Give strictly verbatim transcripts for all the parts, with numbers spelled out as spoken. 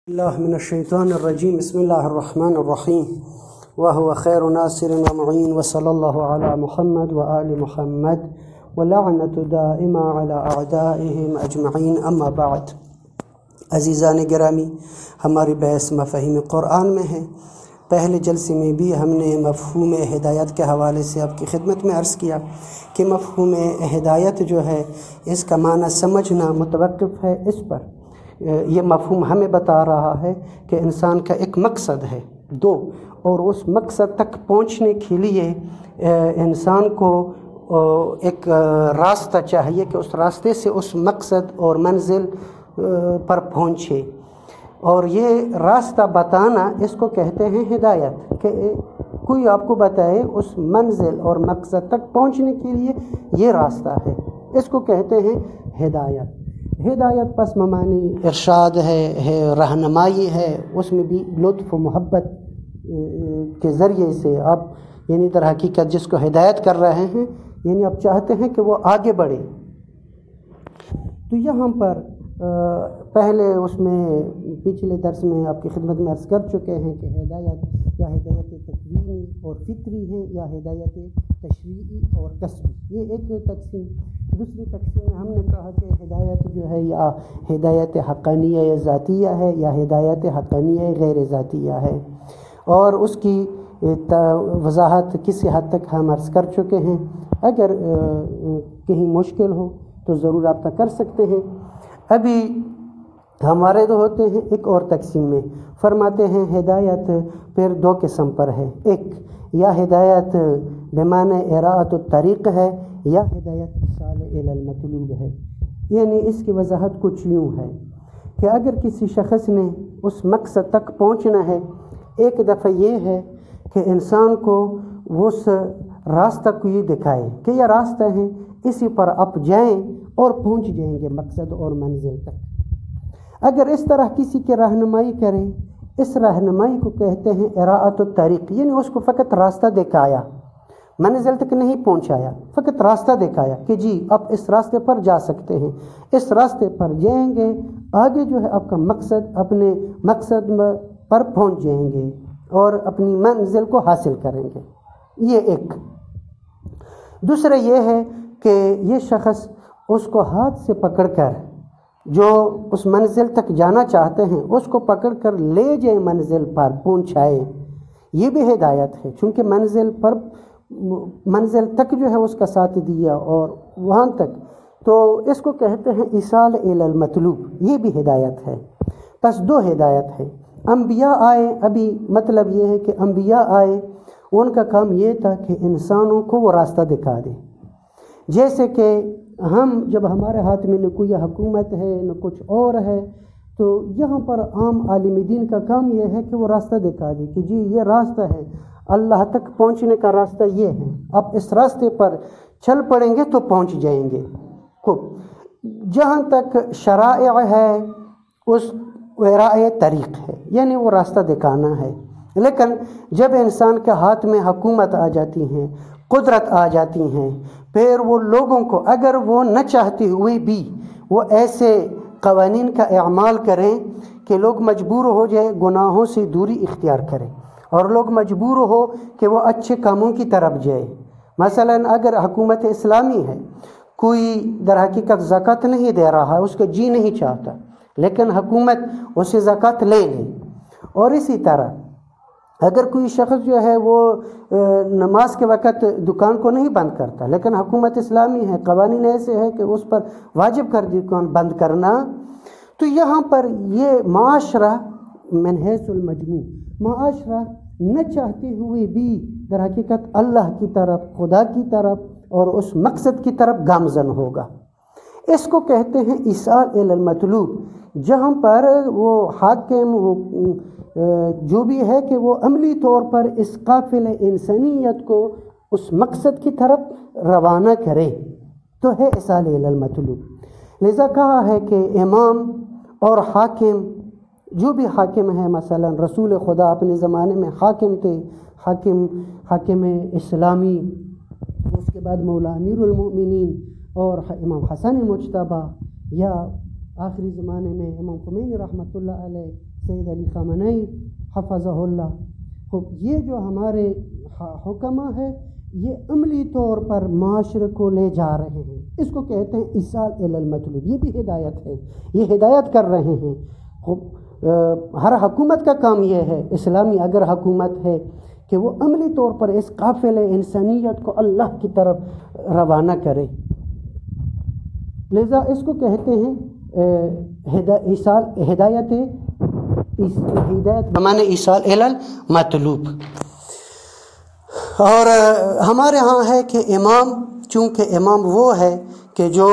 اللہ من الشیطان الرجیم بسم اللہ الرحمن الرحیم وهو خیر ناصر ومعین وصلی اللہ علی محمد وآل محمد ولعنت دائمہ علی اعدائهم اجمعین اما بعد۔ عزیزان گرامی، ہماری بحث مفاہیم قرآن میں ہے۔ پہلے جلسے میں بھی ہم نے مفہوم ہدایت کے حوالے سے آپ کی خدمت میں عرض کیا کہ مفہوم ہدایت جو ہے اس کا معنی سمجھنا متوقف ہے اس پر۔ یہ مفہوم ہمیں بتا رہا ہے کہ انسان کا ایک مقصد ہے دو، اور اس مقصد تک پہنچنے کے لیے انسان کو ایک راستہ چاہیے کہ اس راستے سے اس مقصد اور منزل پر پہنچے، اور یہ راستہ بتانا اس کو کہتے ہیں ہدایت، کہ کوئی آپ کو بتائے اس منزل اور مقصد تک پہنچنے کے لیے یہ راستہ ہے، اس کو کہتے ہیں ہدایت۔ ہدایت پس ممانی ارشاد ہے ہے رہنمائی ہے، اس میں بھی لطف و محبت کے ذریعے سے آپ یعنی در حقیقت جس کو ہدایت کر رہے ہیں یعنی آپ چاہتے ہیں کہ وہ آگے بڑھے۔ تو یہاں پر پہلے اس میں پچھلے درس میں آپ کی خدمت میں عرض کر چکے ہیں کہ ہدایت یا ہدایت تکوینی اور فطری ہے یا ہدایت تشریعی اور کسبی، یہ ایک تقسیم۔ دوسری تقسیم میں ہم نے کہا کہ ہدایت جو ہے یا ہدایت حقانیہ یا ذاتیہ ہے یا ہدایت حقانیہ غیر ذاتیہ ہے، اور اس کی وضاحت کسی حد تک ہم عرض کر چکے ہیں۔ اگر کہیں مشکل ہو تو ضرور رابطہ کر سکتے ہیں۔ ابھی ہمارے تو ہوتے ہیں ایک اور تقسیم میں، فرماتے ہیں ہدایت پھر دو قسم پر ہے، ایک یا ہدایت بمعنی اراءۃ الطریق ہے یا ہدایت اصال الی المطلوب ہے۔ یعنی اس کی وضاحت کچھ یوں ہے کہ اگر کسی شخص نے اس مقصد تک پہنچنا ہے، ایک دفعہ یہ ہے کہ انسان کو اس راستہ کو یہ دکھائے کہ یہ راستہ ہے، اسی پر آپ جائیں اور پہنچ جائیں گے مقصد اور منزل تک۔ اگر اس طرح کسی کی رہنمائی کریں، اس رہنمائی کو کہتے ہیں اراءۃ الطریق، یعنی اس کو فقط راستہ دکھایا، منزل تک نہیں پہنچایا، فقط راستہ دکھایا کہ جی آپ اس راستے پر جا سکتے ہیں، اس راستے پر جائیں گے، آگے جو ہے آپ کا مقصد اپنے مقصد پر پہنچ جائیں گے اور اپنی منزل کو حاصل کریں گے۔ یہ ایک۔ دوسرا یہ ہے کہ یہ شخص اس کو ہاتھ سے پکڑ کر جو اس منزل تک جانا چاہتے ہیں اس کو پکڑ کر لے جائے، منزل پر پہنچائے، یہ بھی ہدایت ہے، چونکہ منزل پر منزل تک جو ہے اس کا ساتھ دیا اور وہاں تک، تو اس کو کہتے ہیں ایصال الی المطلوب، یہ بھی ہدایت ہے۔ پس دو ہدایت ہے۔ انبیاء آئے، ابھی مطلب یہ ہے کہ انبیاء آئے، ان کا کام یہ تھا کہ انسانوں کو وہ راستہ دکھا دیں، جیسے کہ ہم جب ہمارے ہاتھ میں نہ کوئی حکومت ہے نہ کچھ اور ہے، تو یہاں پر عام عالم دین کا کام یہ ہے کہ وہ راستہ دکھا دے کہ جی یہ راستہ ہے، اللہ تک پہنچنے کا راستہ یہ ہے، آپ اس راستے پر چل پڑیں گے تو پہنچ جائیں گے۔ خوب، جہاں تک شرائع ہے اس اراء طریق ہے، یعنی وہ راستہ دکھانا ہے۔ لیکن جب انسان کے ہاتھ میں حکومت آ جاتی ہیں، قدرت آ جاتی ہیں، پھر وہ لوگوں کو اگر وہ نہ چاہتے ہوئے بھی وہ ایسے قوانین کا اعمال کریں کہ لوگ مجبور ہو جائے گناہوں سے دوری اختیار کریں، اور لوگ مجبور ہو کہ وہ اچھے کاموں کی طرف جائے۔ مثلا اگر حکومت اسلامی ہے، کوئی در حقیقت زکوٰۃ نہیں دے رہا ہے، اس کا جی نہیں چاہتا، لیکن حکومت اسے زکوٰۃ لے لے، اور اسی طرح اگر کوئی شخص جو ہے وہ نماز کے وقت دکان کو نہیں بند کرتا، لیکن حکومت اسلامی ہے، قوانین ایسے ہے کہ اس پر واجب کر دی دکان بند کرنا، تو یہاں پر یہ معاشرہ من حیث المجموع، معاشرہ نہ چاہتے ہوئے بھی در حقیقت اللہ کی طرف، خدا کی طرف اور اس مقصد کی طرف گامزن ہوگا۔ اس کو کہتے ہیں ایصال الی المطلوب، جہاں پر وہ حاکم وہ جو بھی ہے کہ وہ عملی طور پر اس قافلہ انسانیت کو اس مقصد کی طرف روانہ کرے، تو ہے ایصال الی المطلوب۔ لذا کہا ہے کہ امام اور حاکم، جو بھی حاکم ہے، مثلا رسول خدا اپنے زمانے میں حاکم تھے، حاکم حاکم اسلامی، اس کے بعد مولا امیر المؤمنین اور امام حسن مجتبیٰ، یا آخری زمانے میں امام خمینی رحمۃ اللہ علیہ، سید علی خامنئی حفظہ اللہ. خب یہ جو ہمارے حکمہ ہے یہ عملی طور پر معاشرے کو لے جا رہے ہیں، اس کو کہتے ہیں ایصال الی المطلوب. یہ بھی ہدایت ہے، یہ ہدایت کر رہے ہیں. خب ہر حکومت کا کام یہ ہے، اسلامی اگر حکومت ہے، کہ وہ عملی طور پر اس قافلے انسانیت کو اللہ کی طرف روانہ کرے. لذا اس کو کہتے ہیں ایصال ہدایت ہدایت بمعنی ایصال الی المطلوب. اور ہمارے ہاں ہے کہ امام، چونکہ امام وہ ہے کہ جو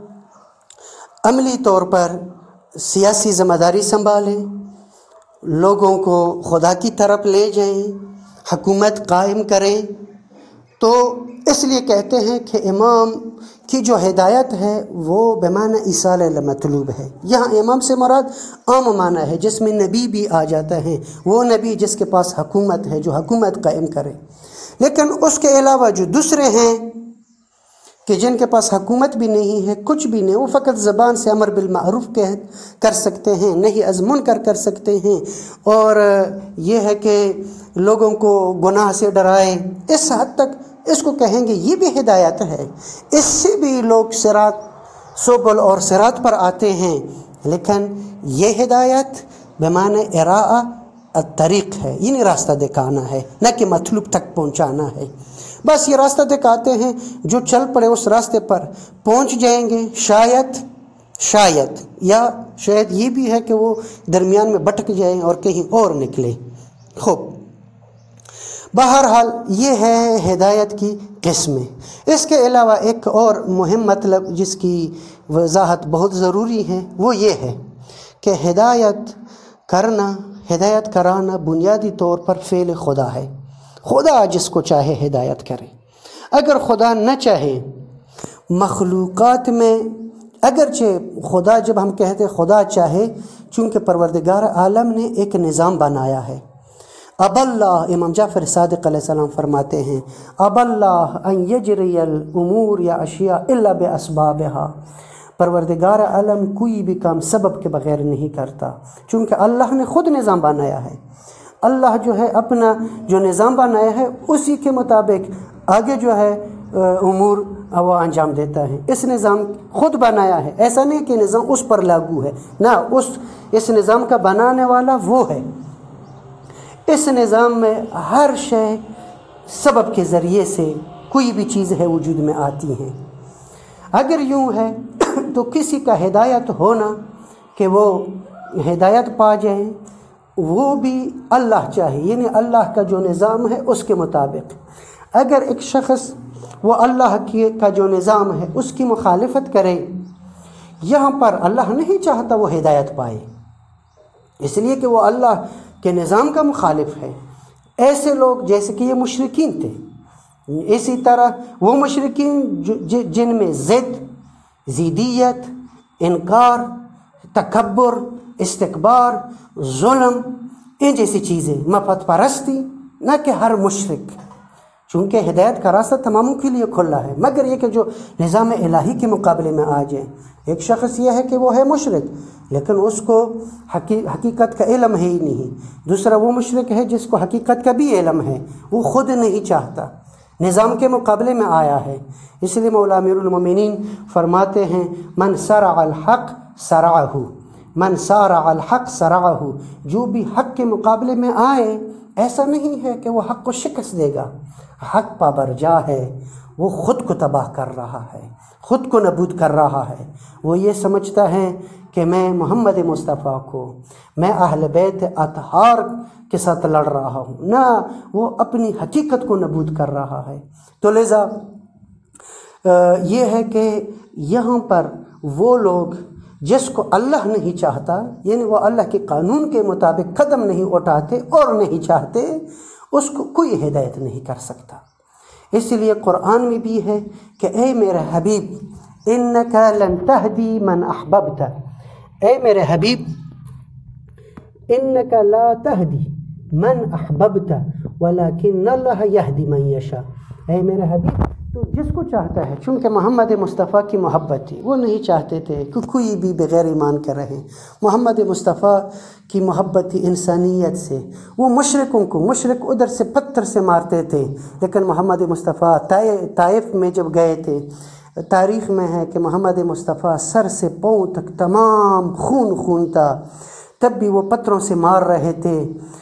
عملی طور پر سیاسی ذمہ داری سنبھالیں، لوگوں کو خدا کی طرف لے جائیں، حکومت قائم کریں، تو اس لیے کہتے ہیں کہ امام کی جو ہدایت ہے وہ بمعنی ایصال الی المطلوب ہے. یہاں امام سے مراد عام معنی ہے جس میں نبی بھی آ جاتا ہے، وہ نبی جس کے پاس حکومت ہے، جو حکومت قائم کرے. لیکن اس کے علاوہ جو دوسرے ہیں کہ جن کے پاس حکومت بھی نہیں ہے، کچھ بھی نہیں، وہ فقط زبان سے امر بالمعروف کہہ کر سکتے ہیں، نہی از منکر کر سکتے ہیں، اور یہ ہے کہ لوگوں کو گناہ سے ڈرائے، اس حد تک اس کو کہیں گے یہ بھی ہدایت ہے. اس سے بھی لوگ صراط سبل اور صراط پر آتے ہیں. لیکن یہ ہدایت بمعنی اراء الطریق ہے، یعنی راستہ دکھانا ہے، نہ کہ مطلوب تک پہنچانا ہے. بس یہ راستہ دکھاتے ہیں، جو چل پڑے اس راستے پر پہنچ جائیں گے. شاید شاید یا شاید یہ بھی ہے کہ وہ درمیان میں بھٹک جائیں اور کہیں اور نکلے. خوب، بہرحال یہ ہے ہدایت کی قسمیں. اس کے علاوہ ایک اور مہم مطلب جس کی وضاحت بہت ضروری ہے، وہ یہ ہے کہ ہدایت کرنا، ہدایت کرانا بنیادی طور پر فعل خدا ہے. خدا جس کو چاہے ہدایت کرے. اگر خدا نہ چاہے، مخلوقات میں اگرچہ خدا، جب ہم کہتے خدا چاہے، چونکہ پروردگار عالم نے ایک نظام بنایا ہے. اب اللہ، امام جعفر صادق علیہ السلام فرماتے ہیں، اب اللہ ان یجری الامور یا اشیاء الا باسبابها. پروردگار عالم کوئی بھی کام سبب کے بغیر نہیں کرتا، چونکہ اللہ نے خود نظام بنایا ہے. اللہ جو ہے اپنا جو نظام بنایا ہے اسی کے مطابق آگے جو ہے امور وہ انجام دیتا ہے. اس نظام خود بنایا ہے، ایسا نہیں کہ نظام اس پر لاگو ہے، نہ، اس اس نظام کا بنانے والا وہ ہے. اس نظام میں ہر شے سبب کے ذریعے سے کوئی بھی چیز ہے وجود میں آتی ہے. اگر یوں ہے تو کسی کا ہدایت ہونا کہ وہ ہدایت پا جائیں، وہ بھی اللہ چاہے، یعنی اللہ کا جو نظام ہے اس کے مطابق. اگر ایک شخص وہ اللہ کی کا جو نظام ہے اس کی مخالفت کرے، یہاں پر اللہ نہیں چاہتا وہ ہدایت پائے، اس لیے کہ وہ اللہ کے نظام کا مخالف ہے. ایسے لوگ جیسے کہ یہ مشرکین تھے، اسی طرح وہ مشرکین جن میں ضد، ضدیت، انکار، تکبر، استکبار، ظلم، ان جیسی چیزیں، مفت پرستی، نہ کہ ہر مشرک، چونکہ ہدایت کا راستہ تماموں کے لیے کھلا ہے، مگر یہ کہ جو نظام الہی کے مقابلے میں آ جائے. ایک شخص یہ ہے کہ وہ ہے مشرک لیکن اس کو حقیقت کا علم ہے ہی نہیں. دوسرا وہ مشرک ہے جس کو حقیقت کا بھی علم ہے، وہ خود نہیں چاہتا، نظام کے مقابلے میں آیا ہے. اس لیے مولا امیر المومنین فرماتے ہیں، من سرع الحق سرعہ، من سارع الحق سرعہ. جو بھی حق کے مقابلے میں آئے، ایسا نہیں ہے کہ وہ حق کو شکست دے گا. حق پابرجا ہے، وہ خود کو تباہ کر رہا ہے، خود کو نابود کر رہا ہے. وہ یہ سمجھتا ہے کہ میں محمد مصطفیٰ کو، میں اہل بیت اطہار کے ساتھ لڑ رہا ہوں، نہ، وہ اپنی حقیقت کو نابود کر رہا ہے. تو لذا یہ ہے کہ یہاں پر وہ لوگ جس کو اللہ نہیں چاہتا، یعنی وہ اللہ کے قانون کے مطابق قدم نہیں اٹھاتے اور نہیں چاہتے، اس کو کوئی ہدایت نہیں کر سکتا. اس لیے قرآن میں بھی ہے کہ اے میرے حبیب، انکا لن تہدی من احببت، اے میرے حبیب، انکا لا تہدی من احببت ولکن اللہ یہدی من یشاء. اے میرے حبیب، تو جس کو چاہتا ہے، چونکہ محمد مصطفیٰ کی محبت تھی، وہ نہیں چاہتے تھے کہ کوئی بھی بغیر ایمان کے رہے۔ محمد مصطفیٰ کی محبت تھی انسانیت سے۔ وہ مشرکوں کو، مشرک ادھر سے پتھر سے مارتے تھے، لیکن محمد مصطفیٰ طائف میں جب گئے تھے، تاریخ میں ہے کہ محمد مصطفیٰ سر سے پاؤں تک تمام خون خون تھا، تب بھی وہ پتھروں سے مار رہے تھے،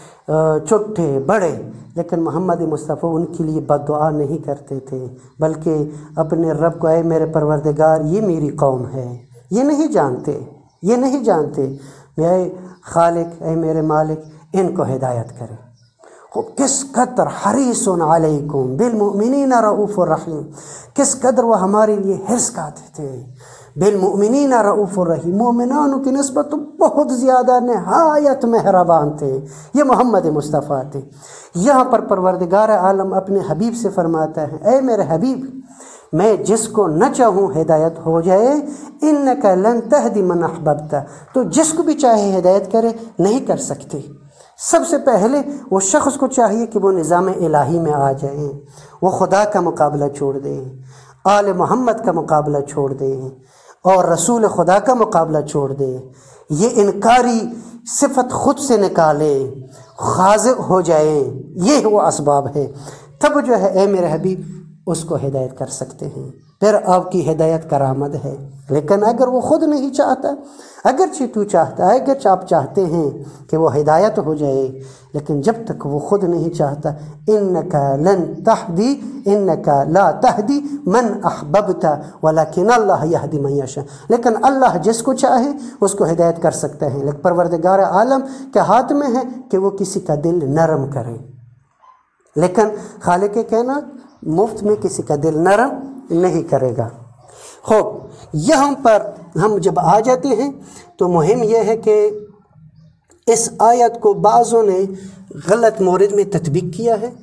چھوٹے بڑے، لیکن محمد مصطفیٰ ان کے لیے بد دعا نہیں کرتے تھے، بلکہ اپنے رب کو، اے میرے پروردگار یہ میری قوم ہے، یہ نہیں جانتے، یہ نہیں جانتے، اے خالق، اے میرے مالک، ان کو ہدایت کرے۔ کس قدر حریص علیکم بالمؤمنین رؤوف الرحیم، کس قدر وہ ہمارے لیے حرص کرتے تھے۔ بالمؤمنین رؤوف الرحیم، مومنانوں کی نسبت تو بہت زیادہ نہایت مہربان تھے، یہ محمد مصطفیٰ تھے۔ یہاں پر پروردگار عالم اپنے حبیب سے فرماتا ہے، اے میرے حبیب، میں جس کو نہ چاہوں ہدایت ہو جائے، انک لن تہدی من احببت، تو جس کو بھی چاہے ہدایت کرے نہیں کر سکتے۔ سب سے پہلے وہ شخص کو چاہیے کہ وہ نظام الہی میں آ جائیں، وہ خدا کا مقابلہ چھوڑ دیں، آل محمد کا مقابلہ چھوڑ دیں، اور رسول خدا کا مقابلہ چھوڑ دیں، یہ انکاری صفت خود سے نکالے، خاضع ہو جائیں، یہ وہ اسباب ہے، تب جو ہے اے میرے حبیب اس کو ہدایت کر سکتے ہیں، پھر آپ کی ہدایت کرامت ہے۔ لیکن اگر وہ خود نہیں چاہتا، اگرچہ تو چاہتا ہے، اگرچہ آپ چاہتے ہیں کہ وہ ہدایت ہو جائے، لیکن جب تک وہ خود نہیں چاہتا، انکا لن تہدی انکا لا تہدی من احببت ولکن اللہ یہدی من یشاء، لیکن اللہ جس کو چاہے اس کو ہدایت کر سکتا ہے، لیکن پروردگار عالم کے ہاتھ میں ہے کہ وہ کسی کا دل نرم کرے، لیکن خالق کائنات مفت میں کسی کا دل نرم نہیں کرے گا۔ خوب، یہاں پر ہم جب آ جاتے ہیں تو مہم یہ ہے کہ اس آیت کو بعضوں نے غلط مورد میں تطبیق کیا ہے،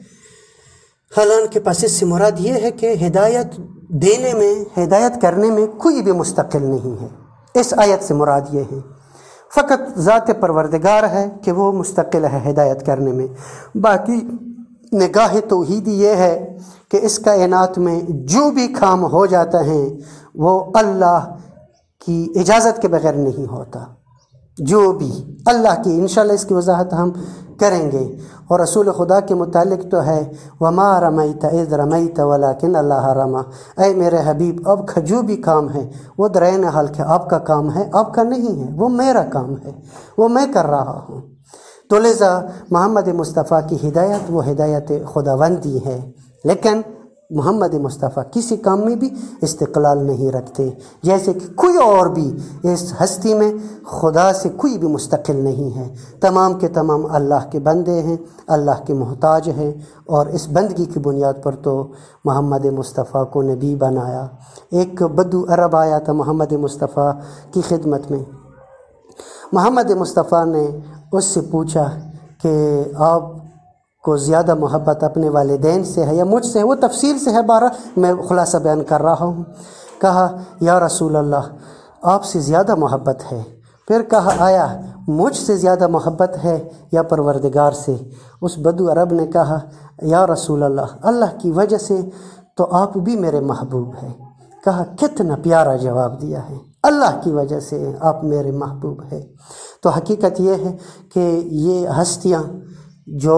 حالانکہ پس اس سے مراد یہ ہے کہ ہدایت دینے میں، ہدایت کرنے میں کوئی بھی مستقل نہیں ہے۔ اس آیت سے مراد یہ ہے فقط ذات پروردگار ہے کہ وہ مستقل ہے ہدایت کرنے میں، باقی نگاہ توحیدی یہ ہے کہ اس کائنات میں جو بھی کام ہو جاتا ہے وہ اللہ کی اجازت کے بغیر نہیں ہوتا، جو بھی اللہ کی، انشاءاللہ اس کی وضاحت ہم کریں گے۔ اور رسول خدا کے متعلق تو ہے وما رمیت اذ رمیت ولکن اللہ رمی، اے میرے حبیب اب کا جو بھی کام ہے وہ درین حال کہ آپ کا کام ہے، آپ کا نہیں ہے، وہ میرا کام ہے، وہ میں کر رہا ہوں۔ تو لذا محمد مصطفیٰ کی ہدایت وہ ہدایت خداوندی ہے، لیکن محمد مصطفیٰ کسی کام میں بھی استقلال نہیں رکھتے، جیسے کہ کوئی اور بھی اس ہستی میں خدا سے کوئی بھی مستقل نہیں ہے، تمام کے تمام اللہ کے بندے ہیں، اللہ کے محتاج ہیں، اور اس بندگی کی بنیاد پر تو محمد مصطفیٰ کو نبی بنایا۔ ایک بدو عرب آیا تھا محمد مصطفیٰ کی خدمت میں، محمد مصطفیٰ نے اس سے پوچھا کہ آپ کو زیادہ محبت اپنے والدین سے ہے یا مجھ سے ہے، وہ تفصیل سے ہے، بارہ میں خلاصہ بیان کر رہا ہوں۔ کہا یا رسول اللہ آپ سے زیادہ محبت ہے، پھر کہا آیا مجھ سے زیادہ محبت ہے یا پروردگار سے؟ اس بدو عرب نے کہا یا رسول اللہ اللہ کی وجہ سے تو آپ بھی میرے محبوب ہیں۔ کہا کتنا پیارا جواب دیا ہے، اللہ کی وجہ سے آپ میرے محبوب ہیں۔ تو حقیقت یہ ہے کہ یہ ہستیاں جو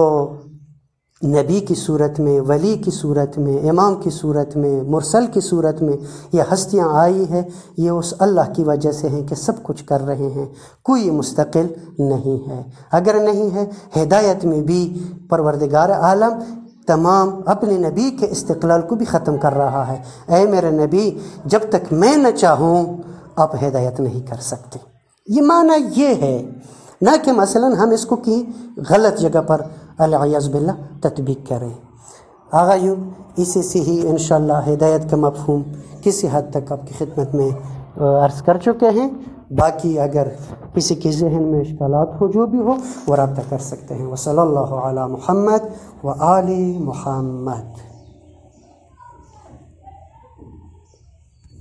نبی کی صورت میں، ولی کی صورت میں، امام کی صورت میں، مرسل کی صورت میں یہ ہستیاں آئی ہے، یہ اس اللہ کی وجہ سے ہیں کہ سب کچھ کر رہے ہیں، کوئی مستقل نہیں ہے۔ اگر نہیں ہے ہدایت میں بھی پروردگار عالم تمام اپنے نبی کے استقلال کو بھی ختم کر رہا ہے۔ اے میرے نبی جب تک میں نہ چاہوں آپ ہدایت نہیں کر سکتے، یہ معنی یہ ہے، نہ کہ مثلا ہم اس کو کی غلط جگہ پر العیاذ باللہ تطبیق کریں۔ آغایوں اسی سے ہی انشاءاللہ ہدایت کا مفہوم کسی حد تک آپ کی خدمت میں عرض کر چکے ہیں، باقی اگر کسی کے ذہن میں اشکالات ہو جو بھی ہو وہ رابطہ کر سکتے ہیں۔ وصلی اللہ علی محمد و آل محمد۔